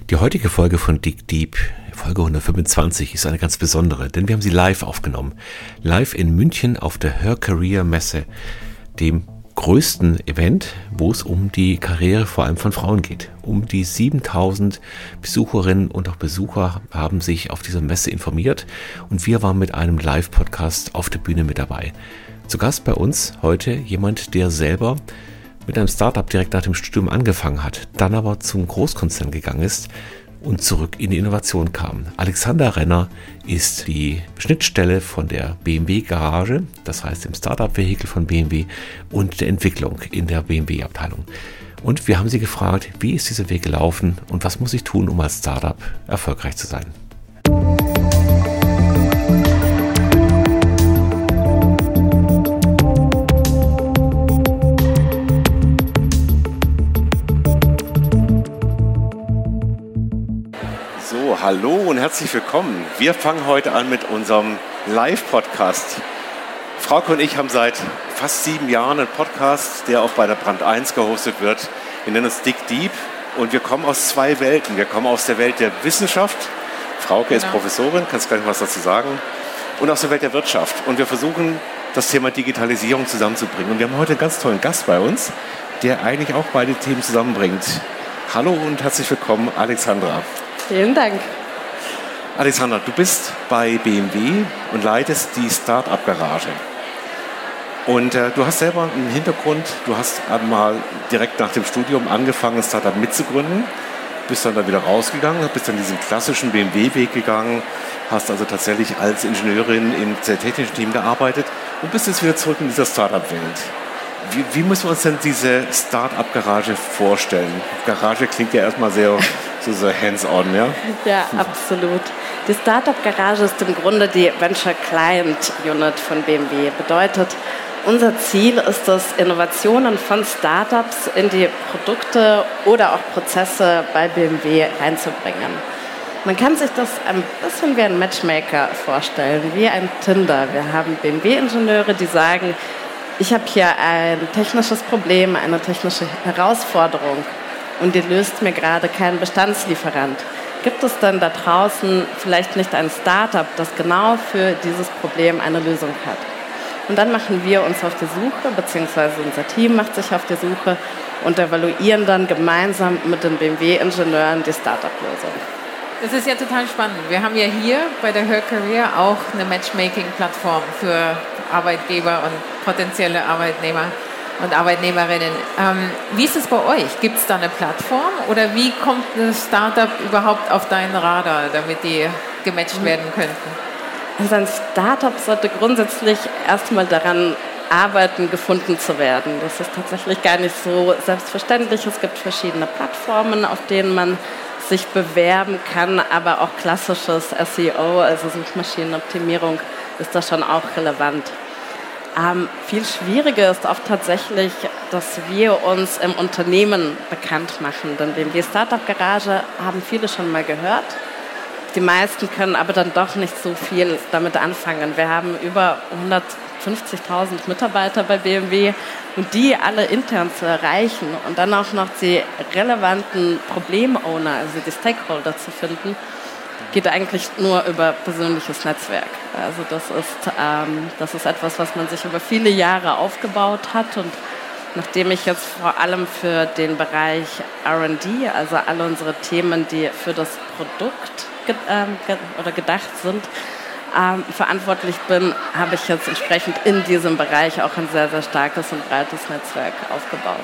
Die heutige Folge von Dig Deep, Folge 125, ist eine ganz besondere, denn wir haben sie live aufgenommen. Live in München auf der Her Career Messe, dem größten Event, wo es um die Karriere vor allem von Frauen geht. Um die 7000 Besucherinnen und auch Besucher haben sich auf dieser Messe informiert und wir waren mit einem Live-Podcast auf der Bühne mit dabei. Zu Gast bei uns heute jemand, der selber mit einem Startup direkt nach dem Studium angefangen hat, dann aber zum Großkonzern gegangen ist und zurück in die Innovation kam. Alexander Renner ist die Schnittstelle von der BMW Garage, das heißt dem Startup-Vehikel von BMW und der Entwicklung in der BMW-Abteilung. Und wir haben sie gefragt, wie ist dieser Weg gelaufen und was muss ich tun, um als Startup erfolgreich zu sein? Hallo und herzlich willkommen. Wir fangen heute an mit unserem Live-Podcast. Frauke und ich haben seit fast 7 Jahren einen Podcast, der auch bei der Brand 1 gehostet wird. Wir nennen uns Dig Deep und wir kommen aus 2 Welten. Wir kommen aus der Welt der Wissenschaft. Frauke ist Professorin, kannst gleich was dazu sagen. Und aus der Welt der Wirtschaft. Und wir versuchen, das Thema Digitalisierung zusammenzubringen. Und wir haben heute einen ganz tollen Gast bei uns, der eigentlich auch beide Themen zusammenbringt. Hallo und herzlich willkommen, Alexandra. Vielen Dank. Alexandra, du bist bei BMW und leitest die Start-up-Garage. Und du hast selber einen Hintergrund, du hast einmal direkt nach dem Studium angefangen, ein Start-up mitzugründen, bist dann da wieder rausgegangen, bist dann diesen klassischen BMW-Weg gegangen, hast also tatsächlich als Ingenieurin im sehr technischen Team gearbeitet und bist jetzt wieder zurück in dieser Start-up-Welt. Wie müssen wir uns denn diese Start-up-Garage vorstellen? Garage klingt ja erstmal sehr so hands-on, ja? Ja, absolut. Die Startup-Garage ist im Grunde die Venture Client Unit von BMW. Bedeutet, unser Ziel ist es, Innovationen von Startups in die Produkte oder auch Prozesse bei BMW reinzubringen. Man kann sich das ein bisschen wie ein Matchmaker vorstellen, wie ein Tinder. Wir haben BMW-Ingenieure, die sagen, ich habe hier ein technisches Problem, eine technische Herausforderung und die löst mir gerade kein Bestandslieferant. Gibt es dann da draußen vielleicht nicht ein Startup, das genau für dieses Problem eine Lösung hat? Und dann machen wir uns auf die Suche, beziehungsweise unser Team macht sich auf die Suche und evaluieren dann gemeinsam mit den BMW-Ingenieuren die Startup-Lösung. Das ist ja total spannend. Wir haben ja hier bei der Her Career auch eine Matchmaking-Plattform für Arbeitgeber und potenzielle Arbeitnehmer und Arbeitnehmerinnen. Wie ist es bei euch? Gibt es da eine Plattform oder wie kommt ein Startup überhaupt auf deinen Radar, damit die gematcht werden könnten? Also ein Startup sollte grundsätzlich erstmal daran arbeiten, gefunden zu werden. Das ist tatsächlich gar nicht so selbstverständlich. Es gibt verschiedene Plattformen, auf denen man sich bewerben kann, aber auch klassisches SEO, also Suchmaschinenoptimierung, ist da schon auch relevant. Viel schwieriger ist oft tatsächlich, dass wir uns im Unternehmen bekannt machen. Denn BMW Startup Garage haben viele schon mal gehört. Die meisten können aber dann doch nicht so viel damit anfangen. Wir haben über 150.000 Mitarbeiter bei BMW und die alle intern zu erreichen und dann auch noch die relevanten Problem-Owner, also die Stakeholder zu finden, geht eigentlich nur über persönliches Netzwerk. Also das ist etwas, was man sich über viele Jahre aufgebaut hat und nachdem ich jetzt vor allem für den Bereich R&D, also alle unsere Themen, die für das Produkt gedacht sind, verantwortlich bin, habe ich jetzt entsprechend in diesem Bereich auch ein sehr, sehr starkes und breites Netzwerk aufgebaut.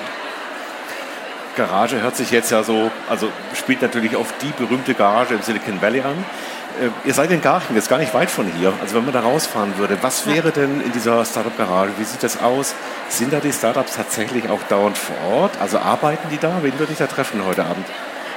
Garage hört sich jetzt ja so, also spielt natürlich auf die berühmte Garage im Silicon Valley an. Ihr seid in Garching, jetzt gar nicht weit von hier. Also wenn man da rausfahren würde, was wäre denn in dieser Startup-Garage? Wie sieht das aus? Sind da die Startups tatsächlich auch dauernd vor Ort? Also arbeiten die da? Wen würde ich da treffen heute Abend?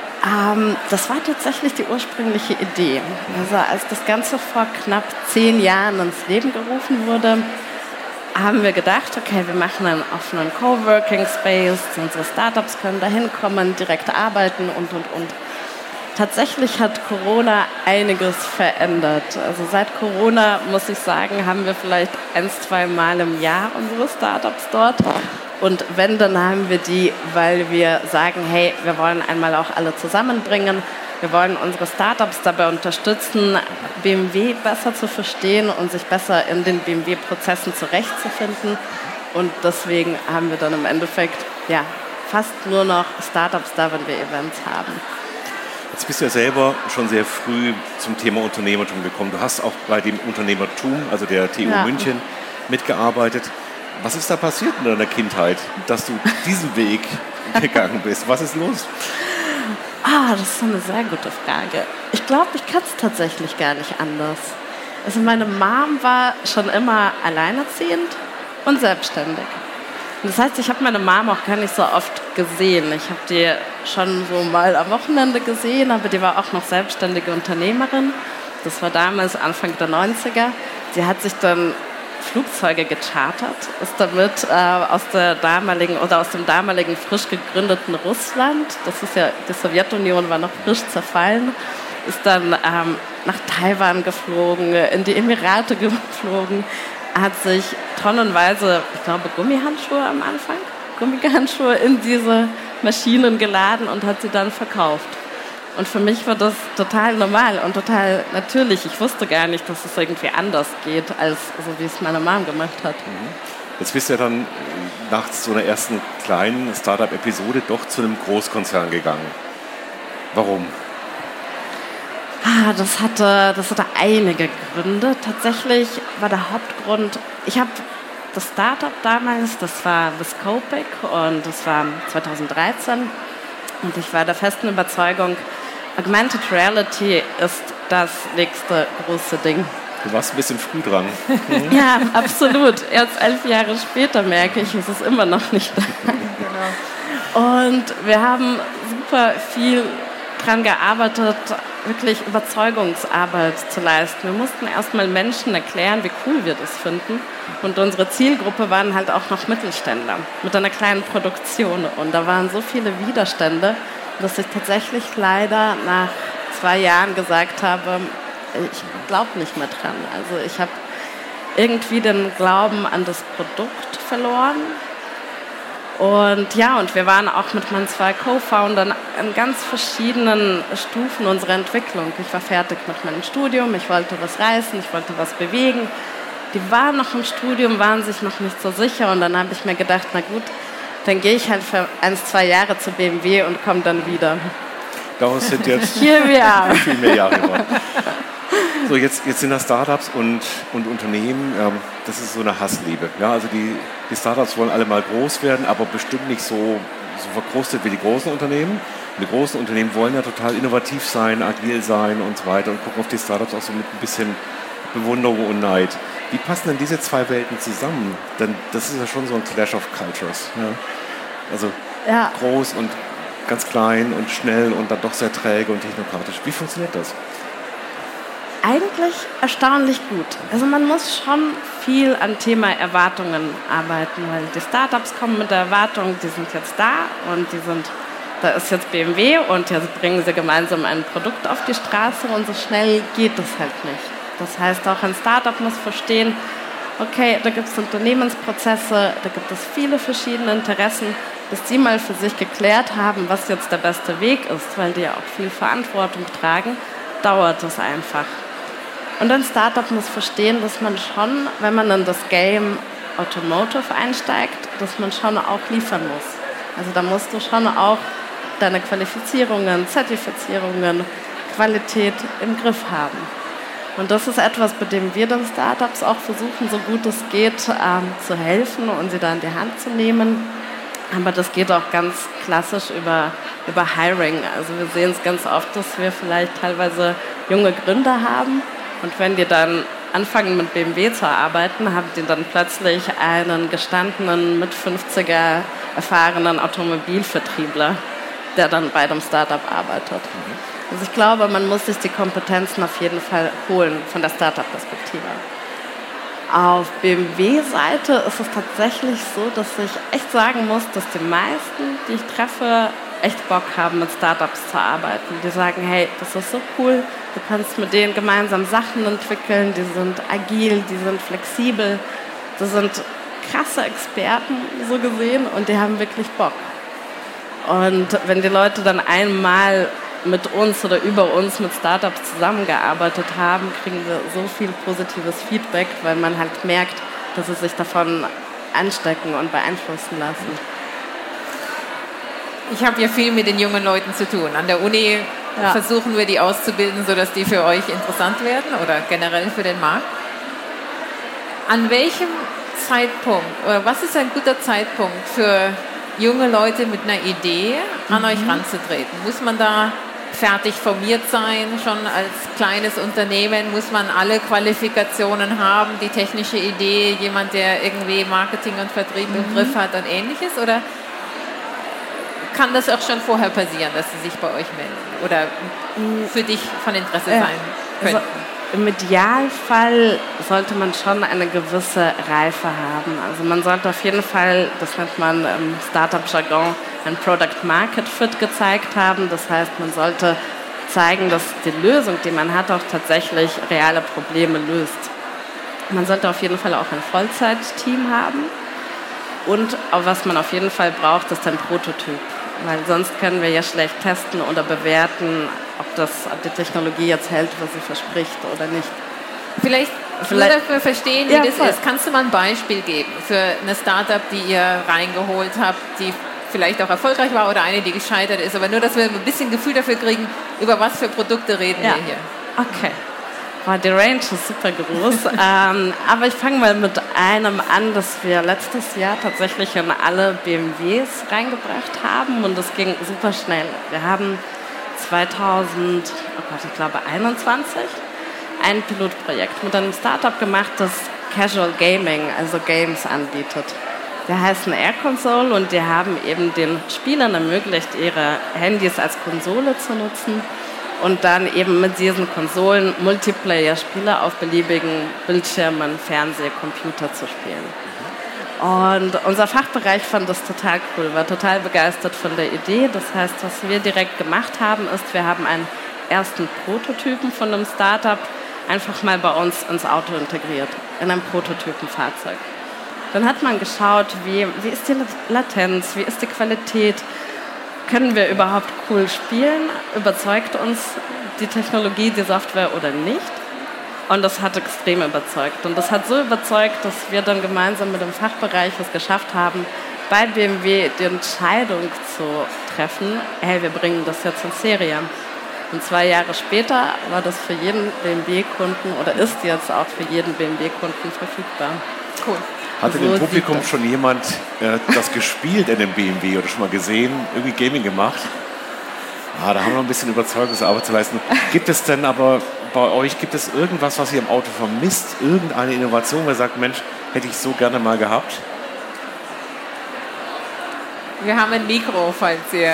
Das war tatsächlich die ursprüngliche Idee. Also als das Ganze vor knapp 10 Jahren ins Leben gerufen wurde, haben wir gedacht, okay, wir machen einen offenen Coworking Space, unsere Startups können da hinkommen, direkt arbeiten und. Tatsächlich hat Corona einiges verändert. Also seit Corona, muss ich sagen, haben wir vielleicht 1-2 Mal im Jahr unsere Startups dort. Und wenn, dann haben wir die, weil wir sagen, hey, wir wollen einmal auch alle zusammenbringen. Wir wollen unsere Startups dabei unterstützen, BMW besser zu verstehen und sich besser in den BMW-Prozessen zurechtzufinden. Und deswegen haben wir dann im Endeffekt fast nur noch Startups da, wenn wir Events haben. Jetzt bist du ja selber schon sehr früh zum Thema Unternehmertum gekommen. Du hast auch bei dem Unternehmertum, also der TU München, mitgearbeitet. Was ist da passiert in deiner Kindheit, dass du diesen Weg gegangen bist? Was ist los? Das ist eine sehr gute Frage. Ich glaube, ich kann es tatsächlich gar nicht anders. Also meine Mom war schon immer alleinerziehend und selbstständig. Und das heißt, ich habe meine Mom auch gar nicht so oft gesehen. Ich habe die schon so mal am Wochenende gesehen, aber die war auch noch selbstständige Unternehmerin. Das war damals Anfang der 90er. Sie hat sich dann Flugzeuge gechartert, ist damit aus dem damaligen frisch gegründeten Russland, das ist ja, die Sowjetunion war noch frisch zerfallen, ist dann nach Taiwan geflogen, in die Emirate geflogen, hat sich tonnenweise, ich glaube Gummihandschuhe am Anfang, Gummihandschuhe in diese Maschinen geladen und hat sie dann verkauft. Und für mich war das total normal und total natürlich. Ich wusste gar nicht, dass es irgendwie anders geht, als so wie es meine Mom gemacht hat. Jetzt bist du ja dann nach so einer ersten kleinen Startup-Episode doch zu einem Großkonzern gegangen. Warum? Das hatte einige Gründe. Tatsächlich war der Hauptgrund, ich habe das Startup damals, das war Viscopic und das war 2013 und ich war der festen Überzeugung, Augmented Reality ist das nächste große Ding. Du warst ein bisschen früh dran. Ja, absolut. Erst 11 Jahre später merke ich, es ist immer noch nicht da. Genau. Und wir haben super viel dran gearbeitet, wirklich Überzeugungsarbeit zu leisten. Wir mussten erstmal Menschen erklären, wie cool wir das finden. Und unsere Zielgruppe waren halt auch noch Mittelständler mit einer kleinen Produktion. Und da waren so viele Widerstände, dass ich tatsächlich leider nach 2 Jahren gesagt habe, ich glaube nicht mehr dran. Also ich habe irgendwie den Glauben an das Produkt verloren. Und wir waren auch mit meinen 2 Co-Foundern an ganz verschiedenen Stufen unserer Entwicklung. Ich war fertig mit meinem Studium, ich wollte was reißen, ich wollte was bewegen. Die waren noch im Studium, waren sich noch nicht so sicher und dann habe ich mir gedacht, na gut, dann gehe ich halt für 1-2 Jahre zu BMW und komme dann wieder. Daraus sind jetzt viel mehr Jahre geworden. So, jetzt sind das Startups und Unternehmen, das ist so eine Hassliebe. Ja, also die Startups wollen alle mal groß werden, aber bestimmt nicht so verkrustet wie die großen Unternehmen. Und die großen Unternehmen wollen ja total innovativ sein, agil sein und so weiter und gucken auf die Startups auch so mit ein bisschen Bewunderung und Neid. Wie passen denn diese 2 Welten zusammen? Denn das ist ja schon so ein Clash of Cultures. Ja? Also groß und ganz klein und schnell und dann doch sehr träge und technokratisch. Wie funktioniert das? Eigentlich erstaunlich gut. Also man muss schon viel an Thema Erwartungen arbeiten, weil die Startups kommen mit der Erwartung, die sind jetzt da und da ist jetzt BMW und jetzt bringen sie gemeinsam ein Produkt auf die Straße und so schnell geht das halt nicht. Das heißt, auch ein Startup muss verstehen, okay, da gibt es Unternehmensprozesse, da gibt es viele verschiedene Interessen, bis die mal für sich geklärt haben, was jetzt der beste Weg ist, weil die ja auch viel Verantwortung tragen, dauert das einfach. Und ein Startup muss verstehen, dass man schon, wenn man in das Game Automotive einsteigt, dass man schon auch liefern muss. Also da musst du schon auch deine Qualifizierungen, Zertifizierungen, Qualität im Griff haben. Und das ist etwas, bei dem wir den Startups auch versuchen, so gut es geht, zu helfen und sie da in die Hand zu nehmen. Aber das geht auch ganz klassisch über Hiring. Also wir sehen es ganz oft, dass wir vielleicht teilweise junge Gründer haben. Und wenn die dann anfangen mit BMW zu arbeiten, haben die dann plötzlich einen gestandenen, mit 50er erfahrenen Automobilvertriebler, der dann bei dem Startup arbeitet. Also ich glaube, man muss sich die Kompetenzen auf jeden Fall holen von der Startup-Perspektive. Auf BMW-Seite ist es tatsächlich so, dass ich echt sagen muss, dass die meisten, die ich treffe, echt Bock haben, mit Startups zu arbeiten. Die sagen, hey, das ist so cool, du kannst mit denen gemeinsam Sachen entwickeln, die sind agil, die sind flexibel, das sind krasse Experten, so gesehen, und die haben wirklich Bock. Und wenn die Leute dann einmal mit uns oder über uns mit Startups zusammengearbeitet haben, kriegen wir so viel positives Feedback, weil man halt merkt, dass sie sich davon anstecken und beeinflussen lassen. Ich habe ja viel mit den jungen Leuten zu tun. An der Uni versuchen wir, die auszubilden, sodass die für euch interessant werden oder generell für den Markt. An welchem Zeitpunkt, oder was ist ein guter Zeitpunkt für junge Leute mit einer Idee an euch ranzutreten? Muss man da fertig formiert sein, schon als kleines Unternehmen? Muss man alle Qualifikationen haben, die technische Idee, jemand, der irgendwie Marketing und Vertrieb im Griff hat und Ähnliches? Oder kann das auch schon vorher passieren, dass sie sich bei euch melden oder für dich von Interesse sein könnten? Also im Idealfall sollte man schon eine gewisse Reife haben. Also man sollte auf jeden Fall, das nennt man im Startup-Jargon, ein Product Market Fit gezeigt haben. Das heißt, man sollte zeigen, dass die Lösung, die man hat, auch tatsächlich reale Probleme löst. Man sollte auf jeden Fall auch ein Vollzeitteam haben. Und was man auf jeden Fall braucht, ist ein Prototyp. Weil sonst können wir ja schlecht testen oder bewerten, ob die Technologie jetzt hält, was sie verspricht oder nicht. Vielleicht nur dafür verstehen, wie das ist. Kannst du mal ein Beispiel geben für eine Startup, die ihr reingeholt habt, die vielleicht auch erfolgreich war oder eine, die gescheitert ist, aber nur, dass wir ein bisschen Gefühl dafür kriegen, über was für Produkte reden wir hier. Okay. Die Range ist super groß, aber ich fange mal mit einem an, das wir letztes Jahr tatsächlich in alle BMWs reingebracht haben und das ging super schnell. Wir haben 2021 ein Pilotprojekt mit einem Startup gemacht, das Casual Gaming, also Games anbietet. Der heißt eine Air Console und die haben eben den Spielern ermöglicht, ihre Handys als Konsole zu nutzen und dann eben mit diesen Konsolen Multiplayer-Spiele auf beliebigen Bildschirmen, Fernseher, Computer zu spielen. Und unser Fachbereich fand das total cool, war total begeistert von der Idee. Das heißt, was wir direkt gemacht haben, ist, wir haben einen ersten Prototypen von einem Startup einfach mal bei uns ins Auto integriert, in einem Prototypenfahrzeug. Dann hat man geschaut, wie ist die Latenz, wie ist die Qualität, können wir überhaupt cool spielen, überzeugt uns die Technologie, die Software oder nicht? Und das hat extrem überzeugt. Und das hat so überzeugt, dass wir dann gemeinsam mit dem Fachbereich es geschafft haben, bei BMW die Entscheidung zu treffen, hey, wir bringen das jetzt in Serie. Und 2 Jahre später war das für jeden BMW-Kunden oder ist jetzt auch für jeden BMW-Kunden verfügbar. Cool. Hatte im Publikum schon jemand das gespielt in dem BMW oder schon mal gesehen, irgendwie Gaming gemacht? Da haben wir noch ein bisschen Überzeugungsarbeit zu leisten. Gibt es denn aber bei euch, gibt es irgendwas, was ihr im Auto vermisst? Irgendeine Innovation, wo ihr sagt, Mensch, hätte ich so gerne mal gehabt? Wir haben ein Mikro, falls ihr...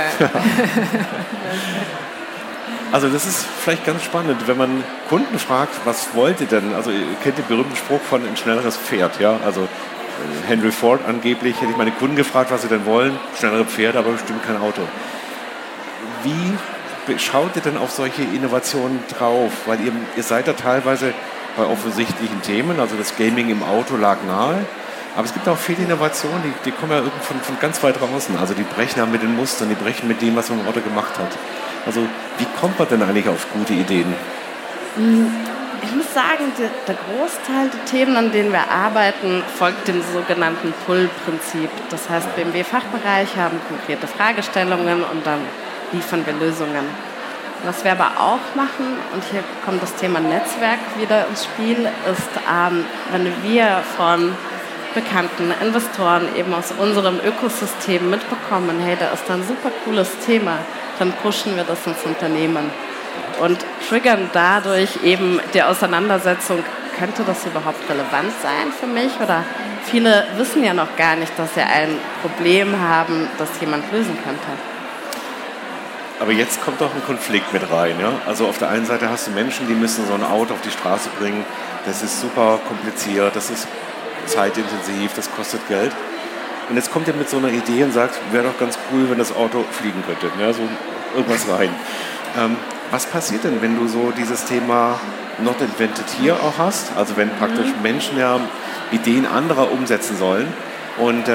Also das ist vielleicht ganz spannend, wenn man Kunden fragt, was wollt ihr denn? Also ihr kennt den berühmten Spruch von ein schnelleres Pferd, ja? Also Henry Ford angeblich, hätte ich meine Kunden gefragt, was sie denn wollen, schnellere Pferde, aber bestimmt kein Auto. Wie schaut ihr denn auf solche Innovationen drauf? Weil ihr seid da teilweise bei offensichtlichen Themen, also das Gaming im Auto lag nahe, aber es gibt auch viele Innovationen, die kommen ja von ganz weit draußen. Also die brechen ja mit den Mustern, die brechen mit dem, was man im Auto gemacht hat. Also wie kommt man denn eigentlich auf gute Ideen? Ich muss sagen, der Großteil der Themen, an denen wir arbeiten, folgt dem sogenannten Pull-Prinzip. Das heißt, BMW-Fachbereich haben konkrete Fragestellungen und dann liefern wir Lösungen. Was wir aber auch machen, und hier kommt das Thema Netzwerk wieder ins Spiel, ist, wenn wir von bekannten Investoren eben aus unserem Ökosystem mitbekommen, hey, da ist ein super cooles Thema, dann pushen wir das ins Unternehmen und triggern dadurch eben die Auseinandersetzung, könnte das überhaupt relevant sein für mich? Oder viele wissen ja noch gar nicht, dass sie ein Problem haben, das jemand lösen könnte. Aber jetzt kommt doch ein Konflikt mit rein. Ja? Also auf der einen Seite hast du Menschen, die müssen so ein Auto auf die Straße bringen. Das ist super kompliziert, das ist zeitintensiv, das kostet Geld. Und jetzt kommt ihr mit so einer Idee und sagt, wäre doch ganz cool, wenn das Auto fliegen könnte. Ja, so irgendwas rein. Was passiert denn, wenn du so dieses Thema Not Invented Here auch hast? Also wenn praktisch Menschen ja Ideen anderer umsetzen sollen. Und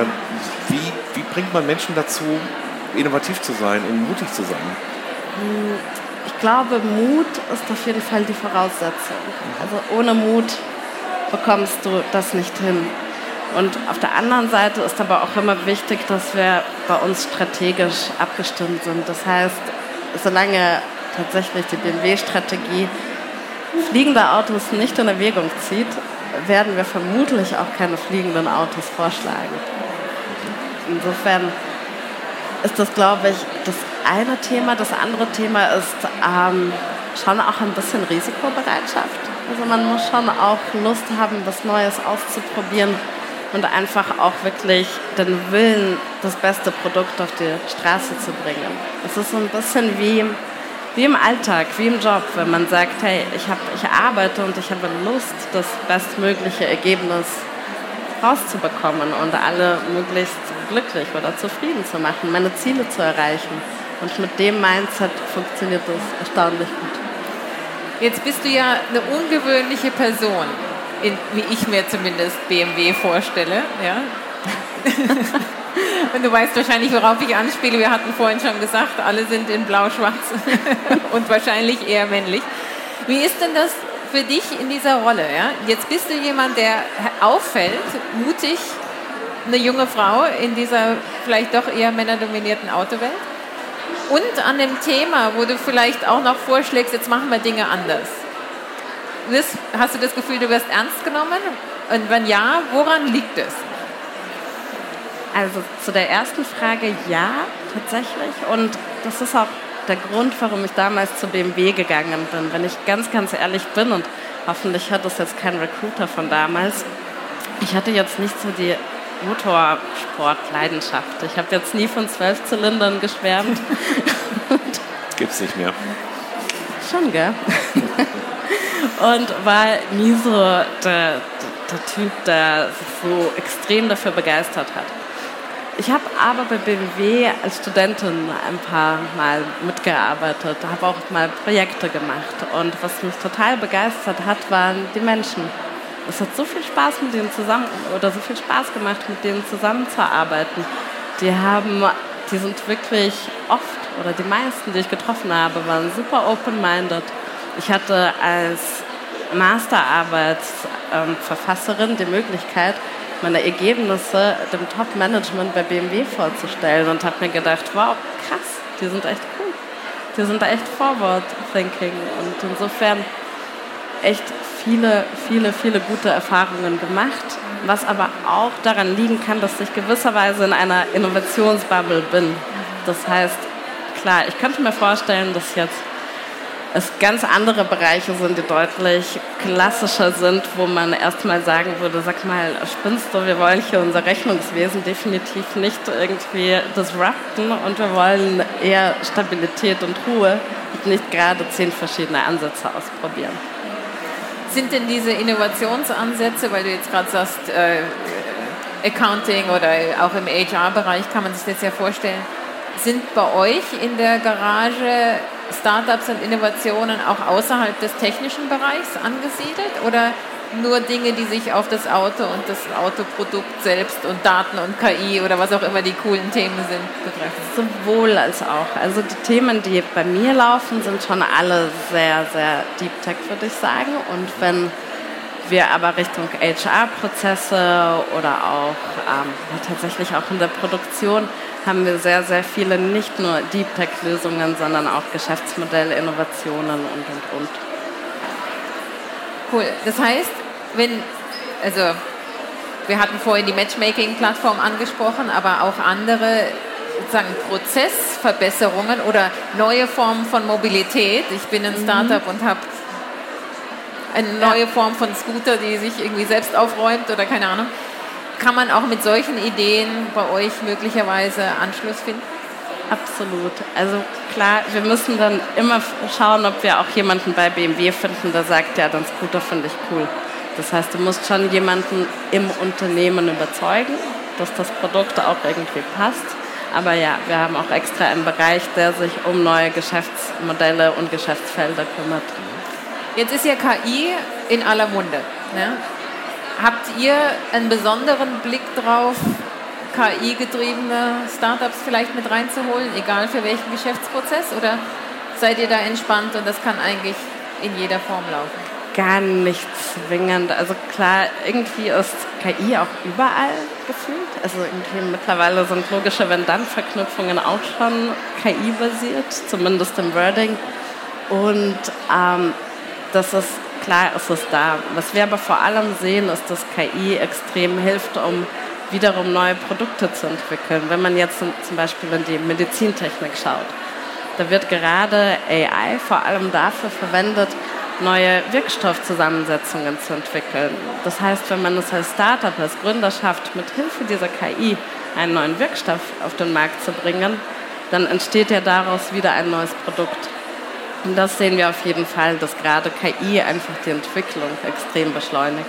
wie bringt man Menschen dazu, innovativ zu sein und mutig zu sein? ich glaube, Mut ist auf jeden Fall die Voraussetzung. Also ohne Mut bekommst du das nicht hin. Und auf der anderen Seite ist aber auch immer wichtig, dass wir bei uns strategisch abgestimmt sind. Das heißt, solange tatsächlich die BMW-Strategie fliegende Autos nicht in Erwägung zieht, werden wir vermutlich auch keine fliegenden Autos vorschlagen. Insofern ist das, glaube ich, das eine Thema. Das andere Thema ist schon auch ein bisschen Risikobereitschaft. Also man muss schon auch Lust haben, was Neues auszuprobieren und einfach auch wirklich den Willen, das beste Produkt auf die Straße zu bringen. Es ist so ein bisschen wie im Alltag, wie im Job, wenn man sagt, hey, ich arbeite und ich habe Lust, das bestmögliche Ergebnis rauszubekommen und alle möglichst glücklich oder zufrieden zu machen, meine Ziele zu erreichen. Und mit dem Mindset funktioniert das erstaunlich gut. Jetzt bist du ja eine ungewöhnliche Person, wie ich mir zumindest BMW vorstelle. Ja? Und du weißt wahrscheinlich, worauf ich anspiele. Wir hatten vorhin schon gesagt, alle sind in blau-schwarz und wahrscheinlich eher männlich. Wie ist denn das für dich in dieser Rolle? Ja? Jetzt bist du jemand, der auffällt, mutig, eine junge Frau in dieser vielleicht doch eher männerdominierten Autowelt. Und an dem Thema, wo du vielleicht auch noch vorschlägst, jetzt machen wir Dinge anders. Hast du das Gefühl, du wirst ernst genommen? Und wenn ja, woran liegt es? Also zu der ersten Frage, ja, tatsächlich. Und das ist auch der Grund, warum ich damals zu BMW gegangen bin. Wenn ich ganz, ganz ehrlich bin, und hoffentlich hat das jetzt kein Recruiter von damals, ich hatte jetzt nicht so die Motorsport-Leidenschaft. Ich habe jetzt nie von 12 Zylindern geschwärmt. Gibt's nicht mehr. Schon, gell? Und war nie so der Typ, der sich so extrem dafür begeistert hat. Ich habe aber bei BMW als Studentin ein paar Mal mitgearbeitet, habe auch mal Projekte gemacht. Und was mich total begeistert hat, waren die Menschen. Es hat so viel Spaß so viel Spaß gemacht, mit denen zusammenzuarbeiten. Die sind wirklich oft, oder die meisten, die ich getroffen habe, waren super open-minded. Ich hatte als Masterarbeitsverfasserin die Möglichkeit, meine Ergebnisse dem Top-Management bei BMW vorzustellen und habe mir gedacht, wow, krass, die sind echt cool. Die sind echt forward-thinking und insofern echt viele gute Erfahrungen gemacht, was aber auch daran liegen kann, dass ich gewisserweise in einer Innovationsbubble bin. Das heißt, klar, ich könnte mir vorstellen, dass jetzt es ganz andere Bereiche sind, die deutlich klassischer sind, wo man erstmal sagen würde, sag mal, spinnst du, wir wollen hier unser Rechnungswesen definitiv nicht irgendwie disrupten und wir wollen eher Stabilität und Ruhe und nicht gerade 10 verschiedene Ansätze ausprobieren. Sind denn diese Innovationsansätze, weil du jetzt gerade sagst, Accounting oder auch im HR-Bereich kann man sich das ja vorstellen, sind bei euch in der Garage Startups und Innovationen auch außerhalb des technischen Bereichs angesiedelt oder nur Dinge, die sich auf das Auto und das Autoprodukt selbst und Daten und KI oder was auch immer die coolen Themen sind, betreffen? Sowohl als auch. Also die Themen, die bei mir laufen, sind schon alle sehr, sehr Deep Tech, würde ich sagen. Und wenn wir aber Richtung HR-Prozesse oder auch tatsächlich auch in der Produktion haben wir sehr, sehr viele, nicht nur Deep Tech-Lösungen, sondern auch Geschäftsmodelle, Innovationen und. Cool. Das heißt, wir hatten vorhin die Matchmaking-Plattform angesprochen, aber auch andere sozusagen Prozessverbesserungen oder neue Formen von Mobilität. Ich bin ein Startup und habe eine neue Form von Scooter, die sich irgendwie selbst aufräumt oder keine Ahnung. Kann man auch mit solchen Ideen bei euch möglicherweise Anschluss finden? Absolut. Also klar, wir müssen dann immer schauen, ob wir auch jemanden bei BMW finden, der sagt, ja, den Scooter finde ich cool. Das heißt, du musst schon jemanden im Unternehmen überzeugen, dass das Produkt auch irgendwie passt. Aber ja, wir haben auch extra einen Bereich, der sich um neue Geschäftsmodelle und Geschäftsfelder kümmert. Jetzt ist ja KI in aller Munde. Ne? Habt ihr einen besonderen Blick drauf, KI-getriebene Startups vielleicht mit reinzuholen, egal für welchen Geschäftsprozess? Oder seid ihr da entspannt und das kann eigentlich in jeder Form laufen? Gar nicht zwingend. Also klar, irgendwie ist KI auch überall gefühlt. Also irgendwie mittlerweile sind logische Wenn-Dann-Verknüpfungen auch schon KI-basiert, zumindest im Wording. Und das ist klar, ist es da. Was wir aber vor allem sehen, ist, dass KI extrem hilft, um wiederum neue Produkte zu entwickeln. Wenn man jetzt zum Beispiel in die Medizintechnik schaut, da wird gerade AI vor allem dafür verwendet, neue Wirkstoffzusammensetzungen zu entwickeln. Das heißt, wenn man es als Startup, als Gründer schafft, mit Hilfe dieser KI einen neuen Wirkstoff auf den Markt zu bringen, dann entsteht ja daraus wieder ein neues Produkt. Und das sehen wir auf jeden Fall, dass gerade KI einfach die Entwicklung extrem beschleunigt.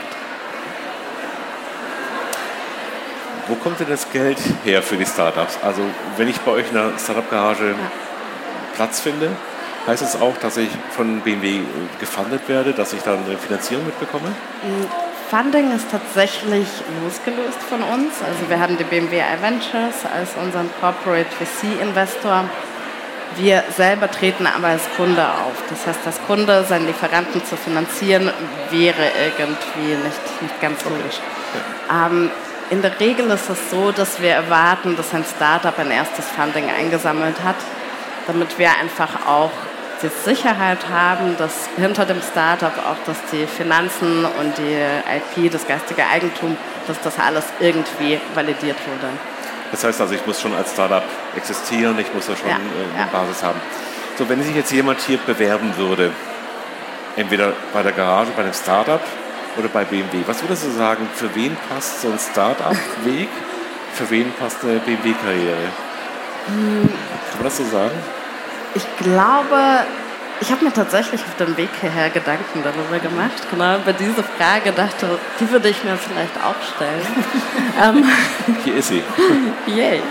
Wo kommt denn das Geld her für die Startups? Also wenn ich bei euch in der Startup-Garage Platz finde, heißt es auch, dass ich von BMW gefundet werde, dass ich dann eine Finanzierung mitbekomme? Funding ist tatsächlich losgelöst von uns. Also wir haben die BMW iVentures als unseren Corporate VC-Investor. Wir selber treten aber als Kunde auf. Das heißt, als Kunde seinen Lieferanten zu finanzieren, wäre irgendwie nicht ganz logisch. Okay. In der Regel ist es so, dass wir erwarten, dass ein Startup ein erstes Funding eingesammelt hat, damit wir einfach auch die Sicherheit haben, dass hinter dem Startup auch, dass die Finanzen und die IP, das geistige Eigentum, dass das alles irgendwie validiert wurde. Das heißt also, ich muss schon als Startup existieren, ich muss ja schon eine Basis haben. So, wenn sich jetzt jemand hier bewerben würde, entweder bei der Garage, bei dem Startup oder bei BMW, was würdest du sagen, für wen passt so ein Startup-Weg, für wen passt eine BMW-Karriere? Kann man das so sagen? Ich glaube, ich habe mir tatsächlich auf dem Weg hierher Gedanken darüber gemacht. Genau, über diese Frage dachte, die würde ich mir vielleicht auch stellen. Hier ist sie. Yay.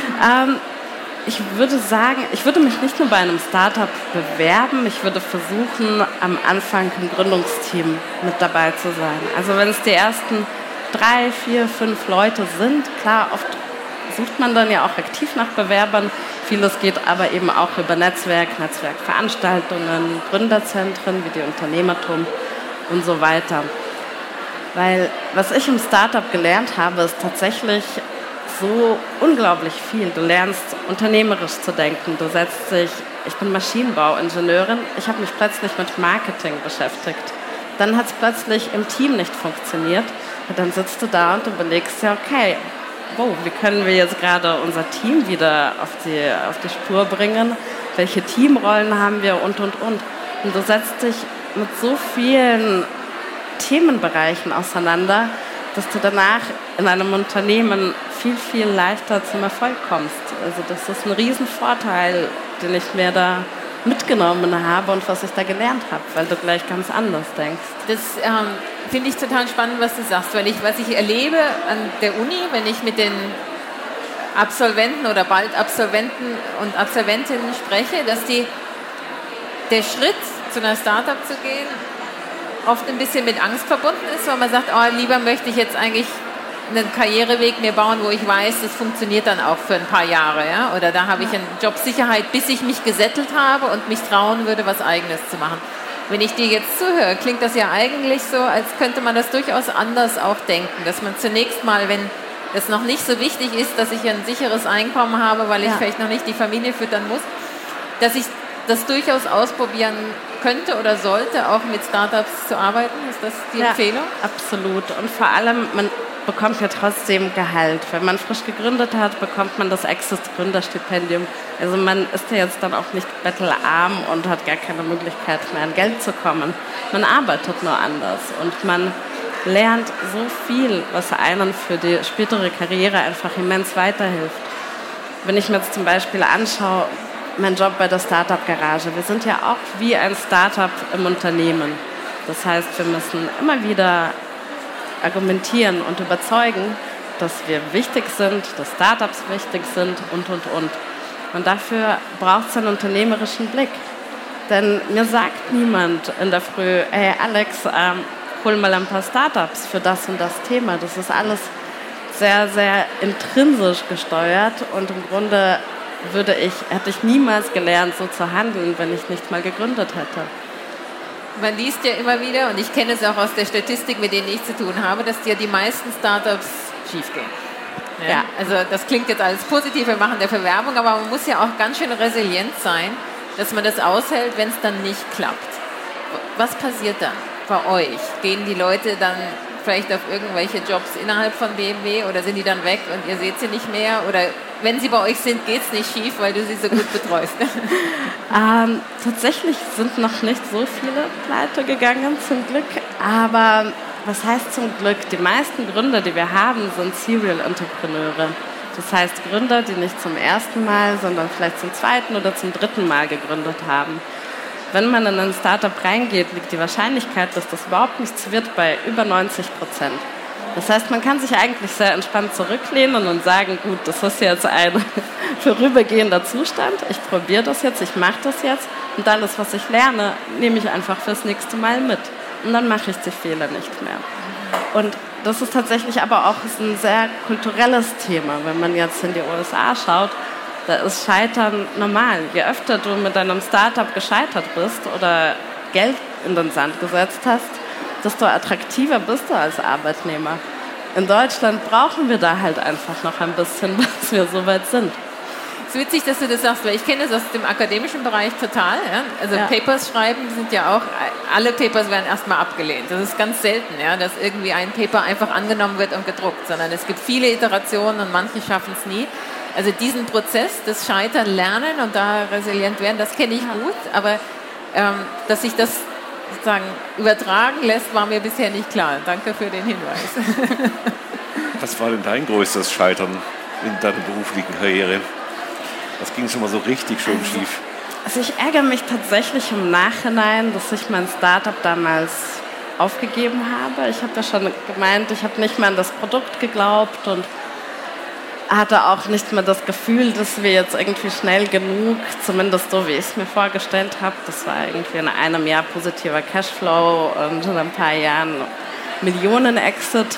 Ich würde sagen, ich würde mich nicht nur bei einem Startup bewerben, ich würde versuchen, am Anfang im Gründungsteam mit dabei zu sein. Also wenn es die ersten 3, 4, 5 Leute sind, klar, oft sucht man dann ja auch aktiv nach Bewerbern. Vieles geht aber eben auch über Netzwerkveranstaltungen, Gründerzentren wie die Unternehmertum und so weiter. Weil was ich im Startup gelernt habe, ist tatsächlich so unglaublich viel. Du lernst unternehmerisch zu denken. Du setzt dich, ich bin Maschinenbauingenieurin, ich habe mich plötzlich mit Marketing beschäftigt. Dann hat es plötzlich im Team nicht funktioniert. Und dann sitzt du da und überlegst ja, okay, wie können wir jetzt gerade unser Team wieder auf die Spur bringen? Welche Teamrollen haben wir und. Und du setzt dich mit so vielen Themenbereichen auseinander, dass du danach in einem Unternehmen viel, viel leichter zum Erfolg kommst. Also das ist ein Riesenvorteil, den ich mir da mitgenommen habe und was ich da gelernt habe, weil du gleich ganz anders denkst. Das finde ich total spannend, was du sagst, weil was ich erlebe an der Uni, wenn ich mit den Absolventen oder bald Absolventen und Absolventinnen spreche, dass der Schritt zu einer Startup zu gehen oft ein bisschen mit Angst verbunden ist, weil man sagt, lieber möchte ich jetzt eigentlich einen Karriereweg mir bauen, wo ich weiß, das funktioniert dann auch für ein paar Jahre. Ja? Oder da habe ich eine Jobsicherheit, bis ich mich gesettelt habe und mich trauen würde, was Eigenes zu machen. Wenn ich dir jetzt zuhöre, klingt das ja eigentlich so, als könnte man das durchaus anders auch denken. Dass man zunächst mal, wenn es noch nicht so wichtig ist, dass ich ein sicheres Einkommen habe, weil ich vielleicht noch nicht die Familie füttern muss, dass ich das durchaus ausprobieren könnte oder sollte, auch mit Startups zu arbeiten. Ist das die Empfehlung? Absolut. Und vor allem, man bekommt ja trotzdem Gehalt. Wenn man frisch gegründet hat, bekommt man das Access-Gründerstipendium. Also man ist ja jetzt dann auch nicht bettelarm und hat gar keine Möglichkeit mehr an Geld zu kommen. Man arbeitet nur anders und man lernt so viel, was einen für die spätere Karriere einfach immens weiterhilft. Wenn ich mir jetzt zum Beispiel anschaue, mein Job bei der Startup-Garage, wir sind ja auch wie ein Startup im Unternehmen. Das heißt, wir müssen immer wieder argumentieren und überzeugen, dass wir wichtig sind, dass Startups wichtig sind und. Und dafür braucht es einen unternehmerischen Blick. Denn mir sagt niemand in der Früh, hey Alex, hol mal ein paar Startups für das und das Thema. Das ist alles sehr, sehr intrinsisch gesteuert und im Grunde hätte ich niemals gelernt, so zu handeln, wenn ich nicht mal gegründet hätte. Man liest ja immer wieder, und ich kenne es auch aus der Statistik, mit denen ich zu tun habe, dass dir die meisten Startups schiefgehen. Ja. Also das klingt jetzt alles positiv, wir machen dafür Werbung, aber man muss ja auch ganz schön resilient sein, dass man das aushält, wenn es dann nicht klappt. Was passiert dann bei euch? Gehen die Leute dann vielleicht auf irgendwelche Jobs innerhalb von BMW oder sind die dann weg und ihr seht sie nicht mehr? Oder wenn sie bei euch sind, geht es nicht schief, weil du sie so gut betreust? Tatsächlich sind noch nicht so viele pleite gegangen, zum Glück. Aber was heißt zum Glück? Die meisten Gründer, die wir haben, sind Serial Entrepreneure. Das heißt Gründer, die nicht zum ersten Mal, sondern vielleicht zum zweiten oder zum dritten Mal gegründet haben. Wenn man in ein Startup reingeht, liegt die Wahrscheinlichkeit, dass das überhaupt nichts wird, bei über 90%. Das heißt, man kann sich eigentlich sehr entspannt zurücklehnen und sagen, gut, das ist jetzt ein vorübergehender Zustand, ich probiere das jetzt, ich mache das jetzt und alles, was ich lerne, nehme ich einfach fürs nächste Mal mit. Und dann mache ich die Fehler nicht mehr. Und das ist tatsächlich aber auch ein sehr kulturelles Thema. Wenn man jetzt in die USA schaut, da ist Scheitern normal. Je öfter du mit deinem Startup gescheitert bist oder Geld in den Sand gesetzt hast, desto attraktiver bist du als Arbeitnehmer. In Deutschland brauchen wir da halt einfach noch ein bisschen, bis wir so weit sind. Es ist witzig, dass du das sagst, weil ich kenne das aus dem akademischen Bereich total. Ja? Also ja. Papers schreiben sind ja auch, alle Papers werden erstmal abgelehnt. Das ist ganz selten, ja, dass irgendwie ein Paper einfach angenommen wird und gedruckt, sondern es gibt viele Iterationen und manche schaffen es nie. Also diesen Prozess, das Scheitern lernen und da resilient werden, das kenne ich gut, aber dass sich das sozusagen übertragen lässt, war mir bisher nicht klar. Danke für den Hinweis. Was war denn dein größtes Scheitern in deiner beruflichen Karriere? Was ging schon mal so richtig schön schief? Also ich ärgere mich tatsächlich im Nachhinein, dass ich mein Startup damals aufgegeben habe. Ich habe ja schon gemeint, ich habe nicht mehr an das Produkt geglaubt und hatte auch nicht mehr das Gefühl, dass wir jetzt irgendwie schnell genug, zumindest so wie ich es mir vorgestellt habe, das war irgendwie in einem Jahr positiver Cashflow und in ein paar Jahren Millionen-Exit.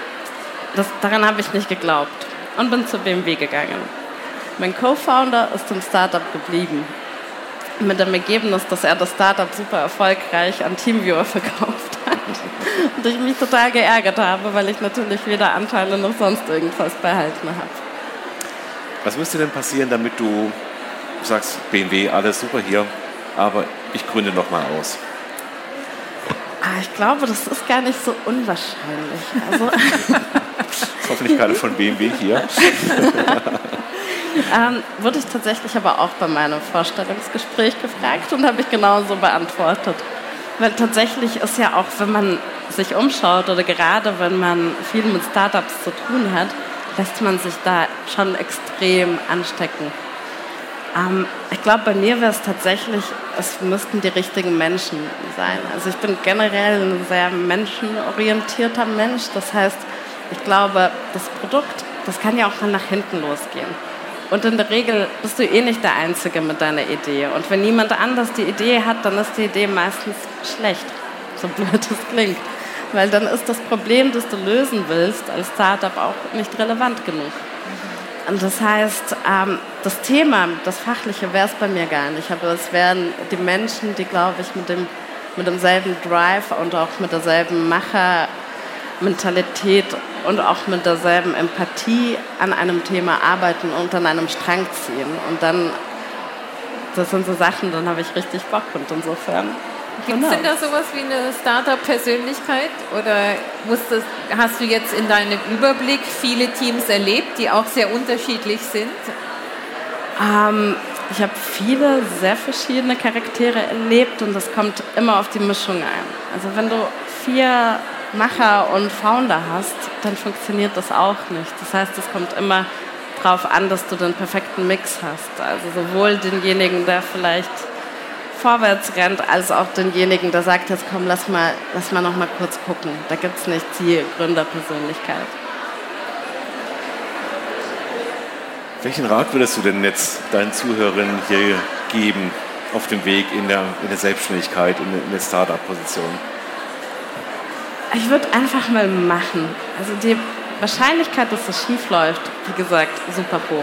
Daran habe ich nicht geglaubt und bin zu BMW gegangen. Mein Co-Founder ist im Startup geblieben, mit dem Ergebnis, dass er das Startup super erfolgreich an TeamViewer verkauft hat. Und ich mich total geärgert habe, weil ich natürlich weder Anteile noch sonst irgendwas behalten habe. Was müsste denn passieren, damit du sagst, BMW, alles super hier, aber ich gründe nochmal aus? Ich glaube, das ist gar nicht so unwahrscheinlich. Also hoffentlich gerade von BMW hier. Wurde ich tatsächlich aber auch bei meinem Vorstellungsgespräch gefragt und habe ich genauso beantwortet. Weil tatsächlich ist ja auch, wenn man sich umschaut oder gerade wenn man viel mit Startups zu tun hat, lässt man sich da schon extrem anstecken. Ich glaube, bei mir wäre es tatsächlich, es müssten die richtigen Menschen sein. Also ich bin generell ein sehr menschenorientierter Mensch. Das heißt, ich glaube, das Produkt, das kann ja auch mal nach hinten losgehen. Und in der Regel bist du eh nicht der Einzige mit deiner Idee. Und wenn niemand anders die Idee hat, dann ist die Idee meistens schlecht, so blöd es klingt. Weil dann ist das Problem, das du lösen willst, als Startup auch nicht relevant genug. Und das heißt, das Thema, das Fachliche wäre es bei mir gar nicht. Aber es wären die Menschen, die, glaube ich, mit demselben Drive und auch mit derselben Machermentalität und auch mit derselben Empathie an einem Thema arbeiten und an einem Strang ziehen. Und dann, das sind so Sachen, dann habe ich richtig Bock. Und insofern... Gibt es denn da sowas wie eine Startup-Persönlichkeit? Oder hast du jetzt in deinem Überblick viele Teams erlebt, die auch sehr unterschiedlich sind? Ich habe viele, sehr verschiedene Charaktere erlebt und das kommt immer auf die Mischung ein. Also wenn du 4 Macher und Founder hast, dann funktioniert das auch nicht. Das heißt, es kommt immer darauf an, dass du den perfekten Mix hast. Also sowohl denjenigen, der vielleicht vorwärts rennt, als auch denjenigen, der sagt, jetzt komm, lass mal noch mal kurz gucken. Da gibt es nicht die Gründerpersönlichkeit. Welchen Rat würdest du denn jetzt deinen Zuhörern hier geben auf dem Weg in der Selbstständigkeit, in der Startup-Position? Ich würde einfach mal machen. Also die Wahrscheinlichkeit, dass es schief läuft, wie gesagt, super hoch.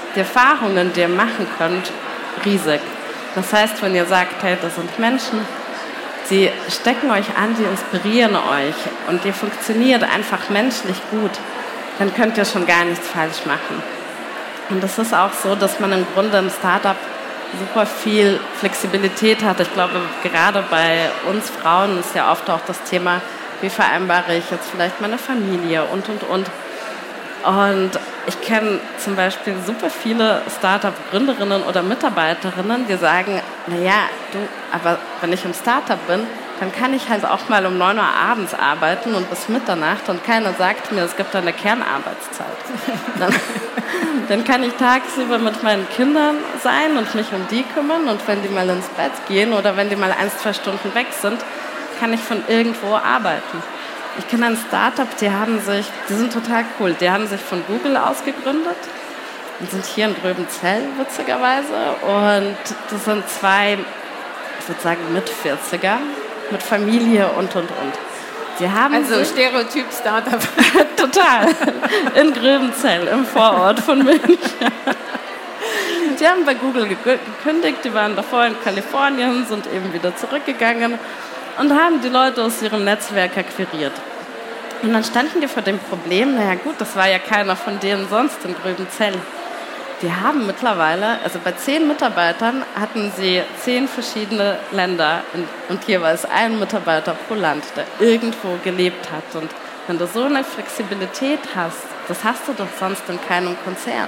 die Erfahrungen, die ihr machen könnt, riesig. Das heißt, wenn ihr sagt, hey, das sind Menschen, die stecken euch an, die inspirieren euch und die funktioniert einfach menschlich gut, dann könnt ihr schon gar nichts falsch machen. Und es ist auch so, dass man im Grunde im Startup super viel Flexibilität hat. Ich glaube, gerade bei uns Frauen ist ja oft auch das Thema, wie vereinbare ich jetzt vielleicht meine Familie und. Und ich kenne zum Beispiel super viele Startup-Gründerinnen oder Mitarbeiterinnen, die sagen, naja, aber wenn ich im Startup bin, dann kann ich halt auch mal um 9 Uhr abends arbeiten und bis Mitternacht und keiner sagt mir, es gibt eine Kernarbeitszeit. Dann kann ich tagsüber mit meinen Kindern sein und mich um die kümmern und wenn die mal ins Bett gehen oder wenn die mal 1-2 Stunden weg sind, kann ich von irgendwo arbeiten. Ich kenne ein Startup, die sind total cool, die haben sich von Google ausgegründet und sind hier in Gröbenzell, witzigerweise. Und das sind 2, ich würde sagen, Mit-40er, mit Familie und. Die haben also Stereotyp Startup. Total. In Gröbenzell, im Vorort von München. Die haben bei Google gekündigt, die waren davor in Kalifornien, sind eben wieder zurückgegangen und haben die Leute aus ihrem Netzwerk akquiriert. Und dann standen die vor dem Problem, naja gut, das war ja keiner von denen sonst in Gröbenzell. Die haben mittlerweile, also bei 10 Mitarbeitern hatten sie 10 verschiedene Länder und jeweils einen Mitarbeiter pro Land, der irgendwo gelebt hat. Und wenn du so eine Flexibilität hast, das hast du doch sonst in keinem Konzern.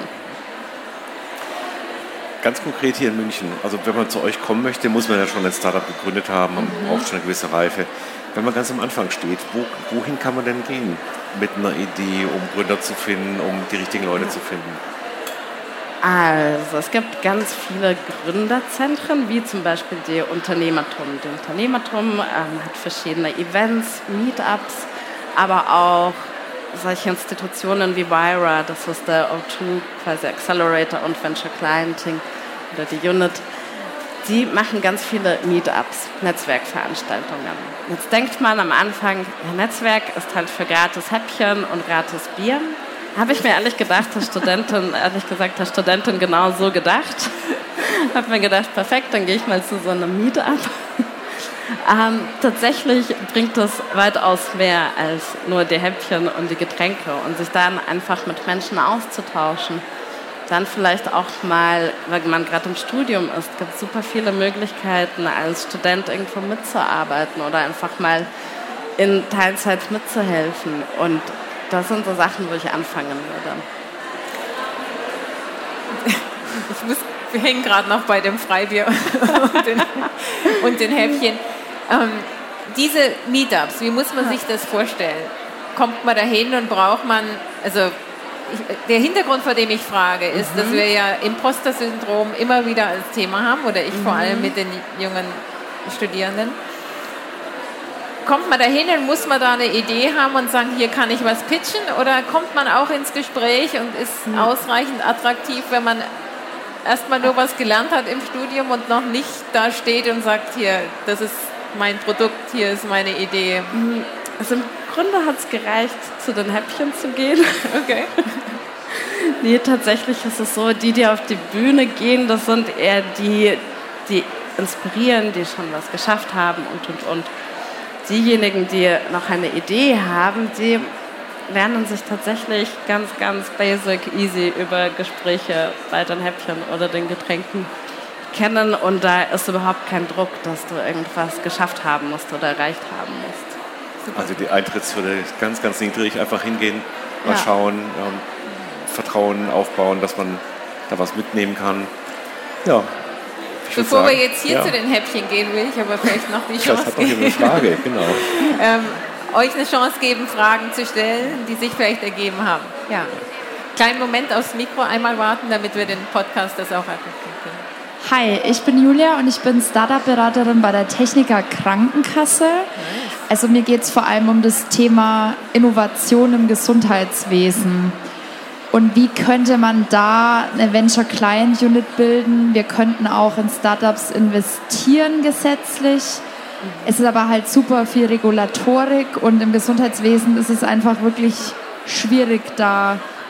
Ganz konkret hier in München, also wenn man zu euch kommen möchte, muss man ja schon ein Startup gegründet haben, man braucht schon eine gewisse Reife. Wenn man ganz am Anfang steht, wohin kann man denn gehen mit einer Idee, um Gründer zu finden, um die richtigen Leute zu finden? Also es gibt ganz viele Gründerzentren, wie zum Beispiel die Unternehmertum. Die Unternehmertum hat verschiedene Events, Meetups, aber auch solche Institutionen wie Vira, das ist der O2, quasi Accelerator und Venture Clienting oder die Unit, die machen ganz viele Meetups, Netzwerkveranstaltungen. Jetzt denkt man am Anfang, ja, Netzwerk ist halt für gratis Häppchen und gratis Bier. Habe ich mir ehrlich gesagt, als Studentin genau so gedacht. Habe mir gedacht, perfekt, dann gehe ich mal zu so einem Meetup. Tatsächlich bringt das weitaus mehr als nur die Häppchen und die Getränke und sich dann einfach mit Menschen auszutauschen. Dann vielleicht auch mal, weil man gerade im Studium ist, gibt es super viele Möglichkeiten, als Student irgendwo mitzuarbeiten oder einfach mal in Teilzeit mitzuhelfen. Und das sind so Sachen, wo ich anfangen würde. Wir hängen gerade noch bei dem Freibier und den Häppchen. Diese Meetups, wie muss man sich das vorstellen? Kommt man dahin und braucht man, also der Hintergrund, vor dem ich frage, ist, dass wir ja Imposter-Syndrom immer wieder als Thema haben, oder ich vor allem mit den jungen Studierenden. Kommt man dahin und muss man da eine Idee haben und sagen, hier kann ich was pitchen, oder kommt man auch ins Gespräch und ist ausreichend attraktiv, wenn man erstmal nur was gelernt hat im Studium und noch nicht da steht und sagt, hier, das ist mein Produkt, hier ist meine Idee? Also im Grunde hat es gereicht, zu den Häppchen zu gehen. Okay. Nee, tatsächlich ist es so, die auf die Bühne gehen, das sind eher die inspirieren, die schon was geschafft haben und. Diejenigen, die noch eine Idee haben, die lernen sich tatsächlich ganz, ganz basic, easy über Gespräche bei den Häppchen oder den Getränken kennen und da ist überhaupt kein Druck, dass du irgendwas geschafft haben musst oder erreicht haben musst. Super. Also die Eintrittshürde ist ganz, ganz niedrig, einfach hingehen, mal schauen, Vertrauen aufbauen, dass man da was mitnehmen kann. Ja. Bevor wir jetzt hier zu den Häppchen gehen, will ich aber vielleicht noch die Chance geben. Das hat noch eine Frage, genau. Euch eine Chance geben, Fragen zu stellen, die sich vielleicht ergeben haben. Ja. Kleinen Moment aufs Mikro einmal warten, damit wir den Podcast das auch erkennen können. Hi, ich bin Julia und ich bin Startup-Beraterin bei der Techniker Krankenkasse. Nice. Also mir geht es vor allem um das Thema Innovation im Gesundheitswesen. Und wie könnte man da eine Venture Client Unit bilden? Wir könnten auch in Startups investieren gesetzlich. Es ist aber halt super viel Regulatorik und im Gesundheitswesen ist es einfach wirklich schwierig, da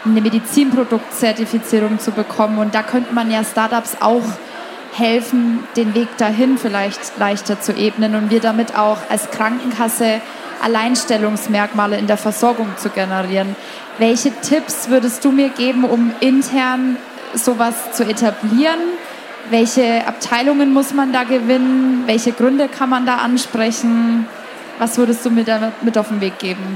eine Medizinproduktzertifizierung zu bekommen. Und da könnte man ja Startups auch helfen, den Weg dahin vielleicht leichter zu ebnen und wir damit auch als Krankenkasse Alleinstellungsmerkmale in der Versorgung zu generieren. Welche Tipps würdest du mir geben, um intern sowas zu etablieren? Welche Abteilungen muss man da gewinnen? Welche Gründe kann man da ansprechen? Was würdest du mir damit mit auf den Weg geben?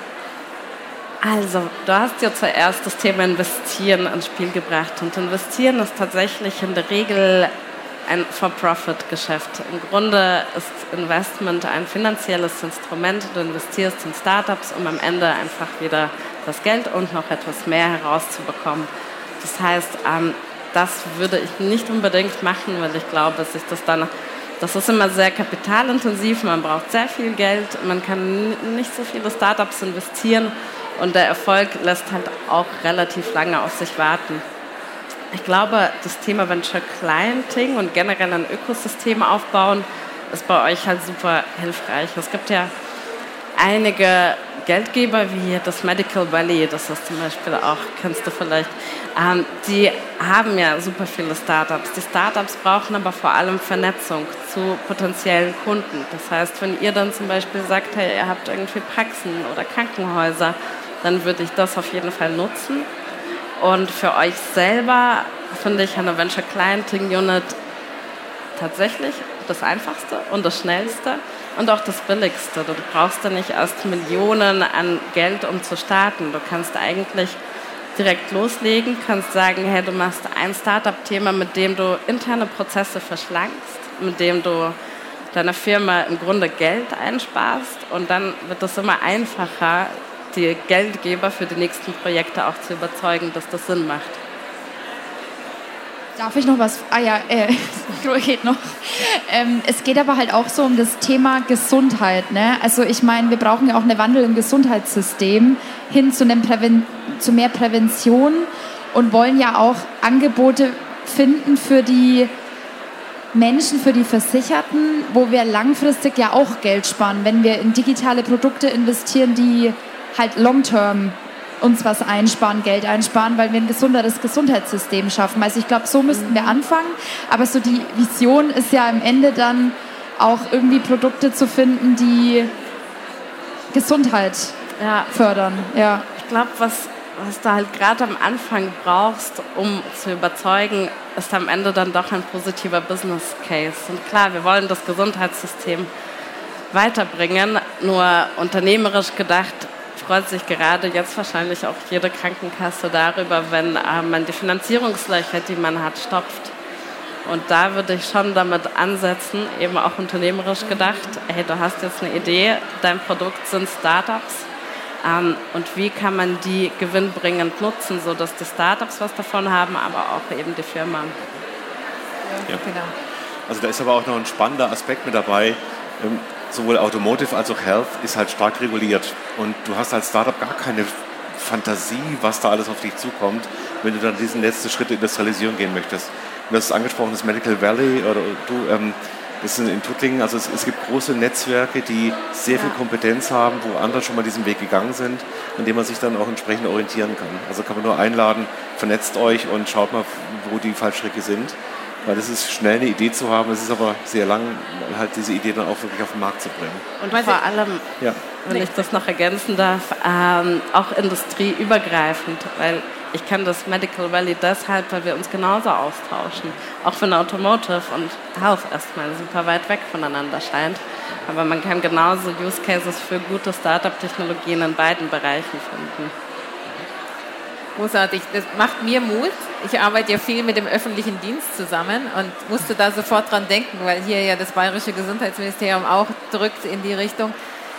Also, du hast ja zuerst das Thema Investieren ins Spiel gebracht. Und Investieren ist tatsächlich in der Regel ein For-Profit-Geschäft. Im Grunde ist Investment ein finanzielles Instrument. Du investierst in Startups, um am Ende einfach wieder das Geld und noch etwas mehr herauszubekommen. Das heißt, das würde ich nicht unbedingt machen, weil ich glaube, das ist immer sehr kapitalintensiv, man braucht sehr viel Geld, man kann nicht so viele Startups investieren und der Erfolg lässt halt auch relativ lange auf sich warten. Ich glaube, das Thema Venture Clienting und generell ein Ökosystem aufbauen ist bei euch halt super hilfreich. Es gibt ja einige Geldgeber wie das Medical Valley, das ist zum Beispiel auch, kennst du vielleicht, die haben ja super viele Startups. Die Startups brauchen aber vor allem Vernetzung zu potenziellen Kunden. Das heißt, wenn ihr dann zum Beispiel sagt, hey, ihr habt irgendwie Praxen oder Krankenhäuser, dann würde ich das auf jeden Fall nutzen. Und für euch selber finde ich eine Venture Clienting Unit tatsächlich das Einfachste und das Schnellste und auch das Billigste. Du brauchst da nicht erst Millionen an Geld, um zu starten. Du kannst eigentlich direkt loslegen, kannst sagen, hey, du machst ein Startup-Thema, mit dem du interne Prozesse verschlankst, mit dem du deiner Firma im Grunde Geld einsparst und dann wird es immer einfacher, die Geldgeber für die nächsten Projekte auch zu überzeugen, dass das Sinn macht. Darf ich noch was? Geht noch. Es geht aber halt auch so um das Thema Gesundheit. Ne? Also ich meine, wir brauchen ja auch einen Wandel im Gesundheitssystem hin zu mehr Prävention und wollen ja auch Angebote finden für die Menschen, für die Versicherten, wo wir langfristig ja auch Geld sparen, wenn wir in digitale Produkte investieren, die halt long-term uns was einsparen, Geld einsparen, weil wir ein gesunderes Gesundheitssystem schaffen. Also ich glaube, so müssten wir anfangen. Aber so die Vision ist ja am Ende dann auch irgendwie Produkte zu finden, die Gesundheit fördern. Ja. Ich glaube, was du halt gerade am Anfang brauchst, um zu überzeugen, ist am Ende dann doch ein positiver Business Case. Und klar, wir wollen das Gesundheitssystem weiterbringen, nur unternehmerisch gedacht freut sich gerade jetzt wahrscheinlich auch jede Krankenkasse darüber, wenn man die Finanzierungslöcher, die man hat, stopft. Und da würde ich schon damit ansetzen, eben auch unternehmerisch gedacht, hey, du hast jetzt eine Idee, dein Produkt sind Startups und wie kann man die gewinnbringend nutzen, sodass die Startups was davon haben, aber auch eben die Firma. Ja. Genau. Also da ist aber auch noch ein spannender Aspekt mit dabei. Sowohl Automotive als auch Health ist halt stark reguliert und du hast als Startup gar keine Fantasie, was da alles auf dich zukommt, wenn du dann diesen letzten Schritt der Industrialisierung gehen möchtest. Und das ist angesprochen, das Medical Valley oder das ist in Tuttlingen, also es gibt große Netzwerke, die sehr viel Kompetenz haben, wo andere schon mal diesen Weg gegangen sind, an dem man sich dann auch entsprechend orientieren kann. Also kann man nur einladen, vernetzt euch und schaut mal, wo die Fallstricke sind. Weil es ist schnell eine Idee zu haben, es ist aber sehr lang, halt diese Idee dann auch wirklich auf den Markt zu bringen. Und vor allem, wenn ich das noch ergänzen darf, auch industrieübergreifend, weil ich kenne das Medical Valley deshalb, weil wir uns genauso austauschen. Auch wenn Automotive und Health erstmal super weit weg voneinander scheint. Aber man kann genauso Use Cases für gute Startup-Technologien in beiden Bereichen finden. Großartig, das macht mir Mut. Ich arbeite ja viel mit dem öffentlichen Dienst zusammen und musste da sofort dran denken, weil hier ja das Bayerische Gesundheitsministerium auch drückt in die Richtung.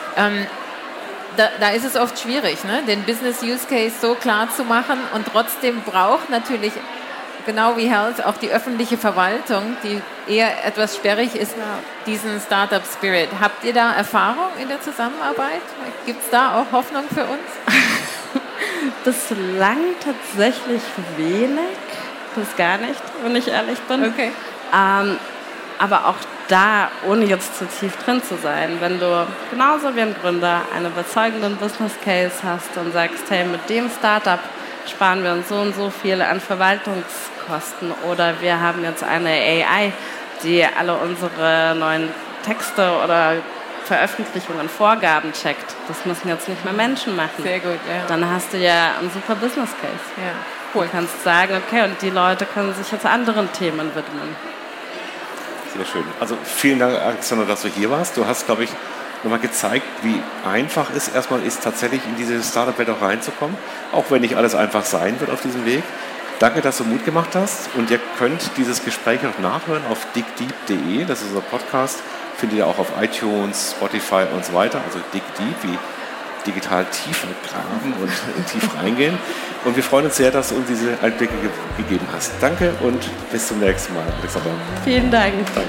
Da ist es oft schwierig, ne? Den Business-Use-Case so klar zu machen und trotzdem braucht natürlich, genau wie Health, auch die öffentliche Verwaltung, die eher etwas sperrig ist, diesen Startup-Spirit. Habt ihr da Erfahrung in der Zusammenarbeit? Gibt es da auch Hoffnung für uns? Bislang tatsächlich wenig, das gar nicht, wenn ich ehrlich bin. Okay. Aber auch da, ohne jetzt zu tief drin zu sein, wenn du genauso wie ein Gründer einen überzeugenden Business Case hast und sagst, hey, mit dem Startup sparen wir uns so und so viel an Verwaltungskosten. Oder wir haben jetzt eine AI, die alle unsere neuen Texte oder Veröffentlichungen, Vorgaben checkt. Das müssen jetzt nicht mehr Menschen machen. Sehr gut, ja. Dann hast du ja einen super Business Case. Ja, cool. Du kannst sagen, okay, und die Leute können sich jetzt anderen Themen widmen. Sehr schön. Also vielen Dank, Alexandra, dass du hier warst. Du hast, glaube ich, nochmal gezeigt, wie einfach es erstmal ist, tatsächlich in diese Startup-Welt auch reinzukommen, auch wenn nicht alles einfach sein wird auf diesem Weg. Danke, dass du Mut gemacht hast, und ihr könnt dieses Gespräch noch nachhören auf digdeep.de, das ist unser Podcast, findet ihr auch auf iTunes, Spotify und so weiter, also Dig Deep, wie digital tiefer graben und tief reingehen. Und wir freuen uns sehr, dass du uns diese Einblicke gegeben hast. Danke und bis zum nächsten Mal, Alexandra. Vielen Dank. Danke.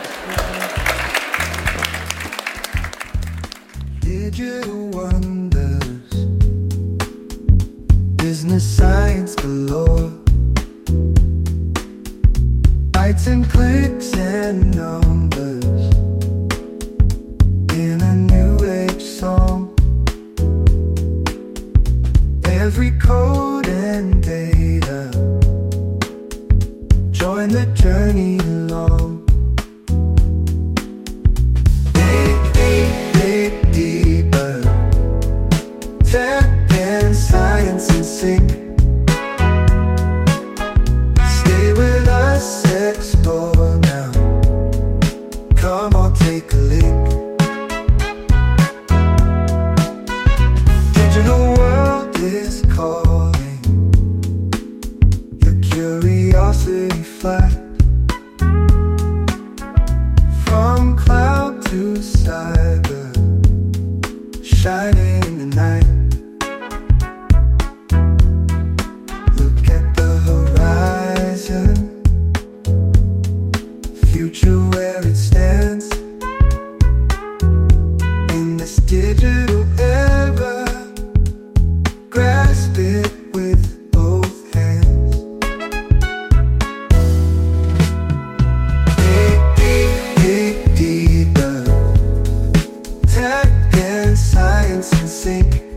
Digital wonders, business science galore, bytes and clicks and numbers in a new age song. Every code and data, join the journey along. Dig deeper, tech and science in sync. Stay with us, explore now. Come on, take a look. Digital world is calling. Your curiosity flat. From cloud to cyber, shining in the night. Look at the horizon, future where it stands. In this digital era, grasp it with both hands. Dig deeper, tech and science in sync.